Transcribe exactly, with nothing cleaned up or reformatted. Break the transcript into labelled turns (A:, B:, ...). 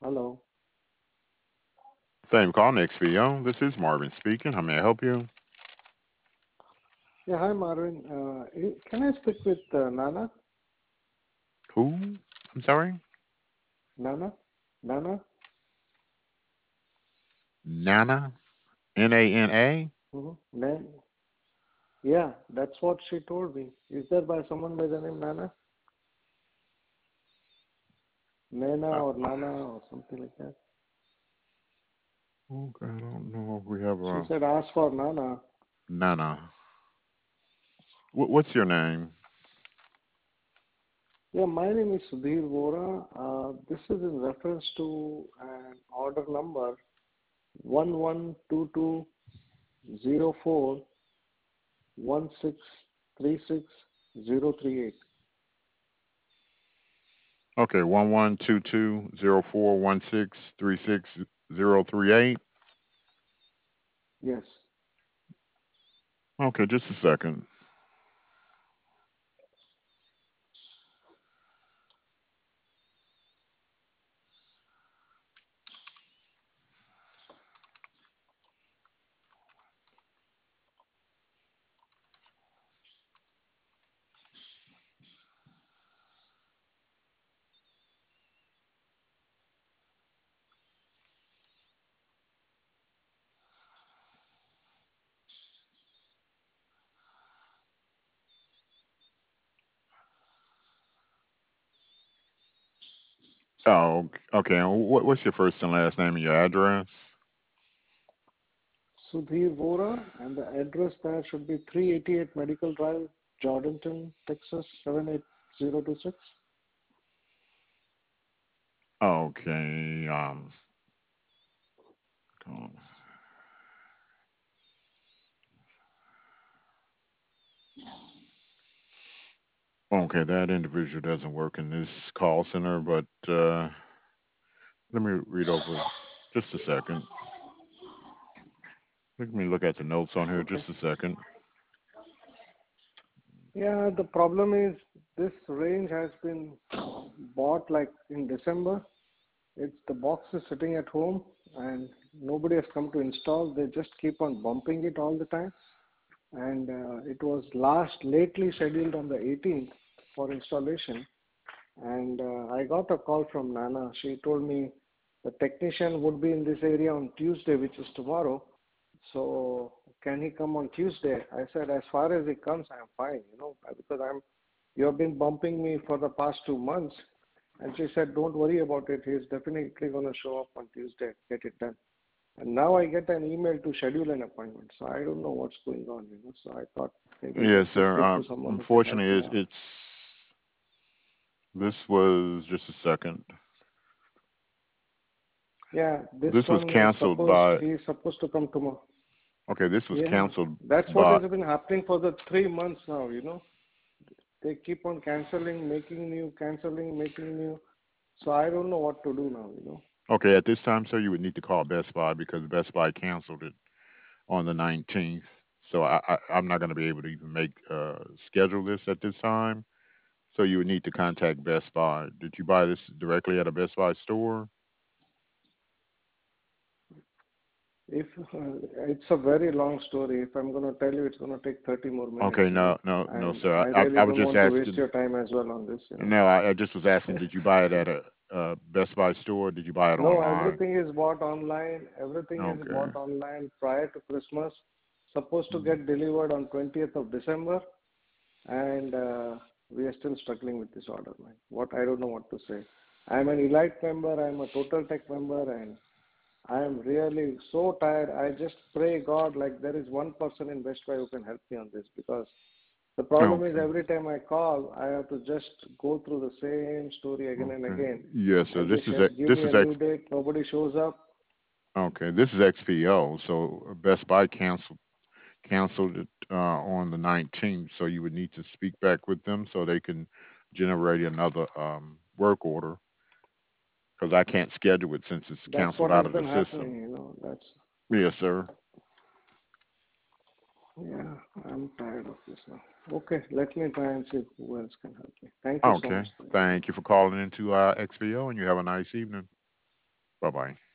A: Hello.
B: Thank you for calling X V O. This is Marvin speaking. How may I help you?
A: Yeah, hi Marvin. Uh, eh, can I speak with uh, Nana?
B: Who? I'm sorry?
A: Nana? Nana?
B: Nana? N A N A?
A: Mm-hmm. Na- yeah, that's what she told me. Is there by someone by the name Nana? Nana
B: Uh,
A: or Nana or something like that?
B: okay, I don't know if we have
A: She
B: a
A: said ask for Nana.
B: Nana. What, what's your name?
A: Yeah, my name is Sudhir Vora. Uh, this is in reference to an order number one one two two zero four one six three six zero three eight.
B: Okay, one one two two zero four one six three six zero three eight.
A: Yes.
B: Okay, just a second. Oh, okay. And what, what's your first and last name and your address?
A: Sudhir Vora, and the address there should be three eighty-eight Medical Drive, Jordanton, Texas seven eight zero two six.
B: Okay. Um. Okay, that individual doesn't work in this call center, but uh, let me read over just a second. Let me look at the notes on here
A: Okay.
B: just a second.
A: Yeah, the problem is this range has been bought like in December. It's the box is sitting at home and nobody has come to install. They just keep on bumping it all the time. And uh, it was last lately scheduled on the eighteenth for installation. And uh, I got a call from Nana. She told me the technician would be in this area on Tuesday, which is tomorrow. So can he come on Tuesday? I said, as far as he comes, I'm fine, you know, because I'm, you have been bumping me for the past two months. And she said, don't worry about it. He's definitely going to show up on Tuesday, get it done. And now I get an email to schedule an appointment. So I don't know what's going on, you know. So I thought maybe
B: Yes,
A: let me
B: sir.
A: speak
B: Uh,
A: to someone who can help
B: unfortunately,
A: me
B: it's,
A: out.
B: it's this was just a second.
A: Yeah, this
B: This was
A: one is
B: canceled
A: supposed,
B: by.
A: he's supposed to come tomorrow.
B: Okay, this was
A: Yeah,
B: canceled
A: that's what
B: by.
A: has been happening for the three months now, you know. They keep on canceling, making new, canceling, making new. So I don't know what to do now, you know.
B: Okay, at this time, sir, you would need to call Best Buy because Best Buy canceled it on the nineteenth. So I, I I'm not going to be able to even make uh schedule this at this time. So you would need to contact Best Buy. Did you buy this directly at a Best Buy store?
A: If uh, it's a very long story, if I'm going to tell you, it's going to take thirty more minutes,
B: Okay,
A: you
B: no,
A: know.
B: no, no,
A: And
B: sir.
A: I
B: I, I,
A: really
B: I was
A: don't
B: just
A: want to waste
B: asking.
A: your time as well on this, you know.
B: No, I, I just was asking. Did you buy it at a, uh Best Buy store? Did you buy it
A: No,
B: online?
A: everything is bought online. Everything is
B: Okay.
A: bought online prior to Christmas. Supposed to
B: Mm.
A: get delivered on twentieth of December, and uh, we are still struggling with this order, man. What I don't know what to say. I'm an Elite member. I'm a Total Tech member, and I am really so tired. I just pray God, like there is one person in Best Buy who can help me on this because the problem is
B: Okay.
A: every time I call, I have to just go through the same story again and
B: Okay.
A: again.
B: Yes, sir.
A: And
B: This
A: they
B: is
A: said,
B: a-
A: give
B: this
A: me a
B: is X.
A: new date. Nobody shows up.
B: Okay, this is X P O. So Best Buy canceled canceled it uh, on the nineteenth. So you would need to speak back with them so they can generate another um, work order because I can't schedule it since it's
A: That's
B: canceled
A: what
B: out
A: has
B: of the
A: been happening,
B: system.
A: you know. That's,
B: Yes, sir.
A: yeah, I'm tired of this now. Okay, let me try and see who else can help me. Thank you so
B: Okay.
A: much for your help.
B: Thank you for calling into uh, X P O, and you have a nice evening. Bye bye.